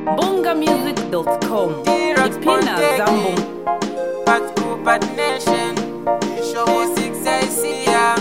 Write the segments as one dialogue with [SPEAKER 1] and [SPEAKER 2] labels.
[SPEAKER 1] bongamusic.com. Ipina Zambo.
[SPEAKER 2] Bad group, bad nation. Show me 6 I see ya.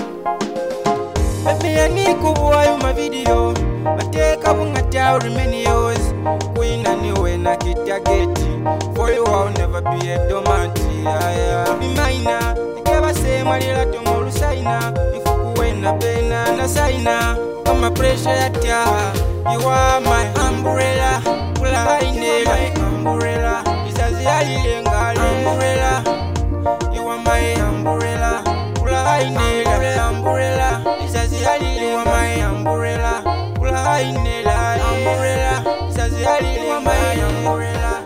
[SPEAKER 2] Baby, I need to watch my video. But take up on a tower many years. Queen and you when I get a getty. For you, I'll never be a domanti. Be minor. I never say my little tomorrow signa. If you win a pena and a signa. I'm a pressure at ya. You are my umbrella. Pull a my umbrella. It's as the umbrella. You are my umbrella. Pull a umbrella. It's as the my umbrella. Pull a umbrella. It's as the my umbrella.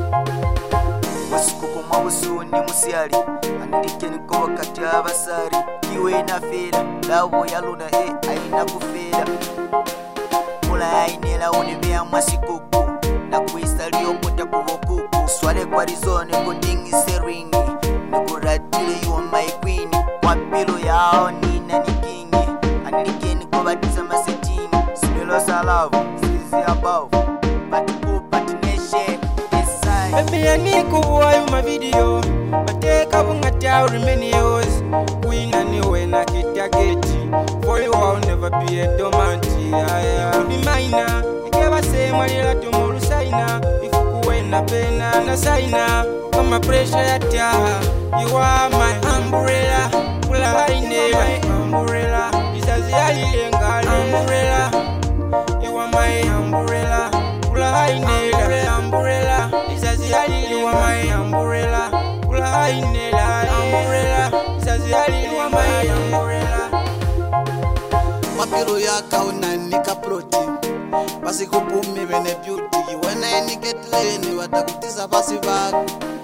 [SPEAKER 3] Wasikuko mwabusu ni musiali Anirikeni kwa wakati abasari Kiwe ina feda Lavo ya luna aina kufeda Mula ainela unibea mwasikuku Na kuistalio kuta kuvokuku Swale kwa rizone kudingi seringi Nikuratile you are my queen Mwapilo yao nina ni kingi Anirikeni kwa batiza masetini Similo salavu, sisi above Batiku patineshe
[SPEAKER 2] Baby, I need to watch my video. But take up on a tower many years. Queen and you when I get a getty. For you, I'll never be a domanti. Be minor. I never say my little tomorrow signa. If you win a pen and a signa. Come a pressure at ya. You are my umbrella. Pull a my umbrella. It's as the umbrella. You are my umbrella. Pull a umbrella. It's as you are my umbrella. Pull a umbrella. It's as you are my umbrella.
[SPEAKER 4] Mapiro ya kauna nika proti Basi kupumi wene beauty Wena eni get leni watakutisa basi vaku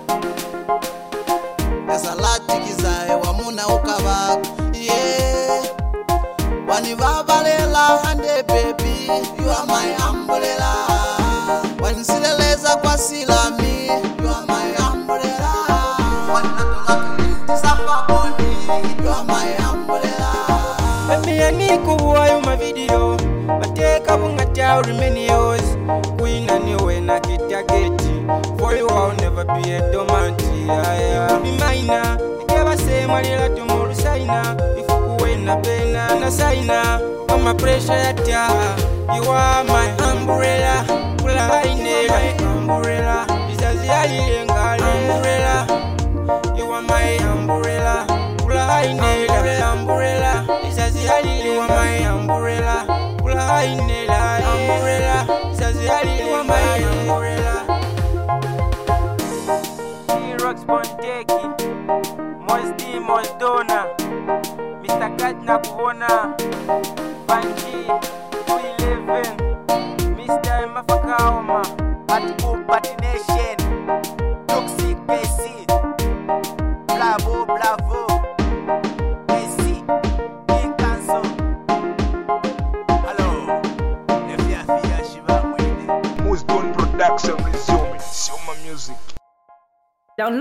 [SPEAKER 4] Esa lati kizae wamuna ukavaku Yeah Wani vabalela hande baby You are my umbrella Wani sileleza kwa silami You are my umbrella Wani natulakitisa faboni You are my umbrella
[SPEAKER 2] Baby, I need to watch my video. But take up on a tower many years. Queen and you when I get a getty. For you, I'll never be a domanti. Be minor. I never say my little tomorrow signa. If you win a pen and a signa. I'm a pressure at ya. You are my umbrella. Pull a my umbrella. It's as the umbrella. You are my umbrella. Pull a umbrella. It's as you are my umbrella. Pull a umbrella. It's as you are my umbrella. T-Rox Bondeki, Mosti Moldona, Mr. Kat Nakuvona.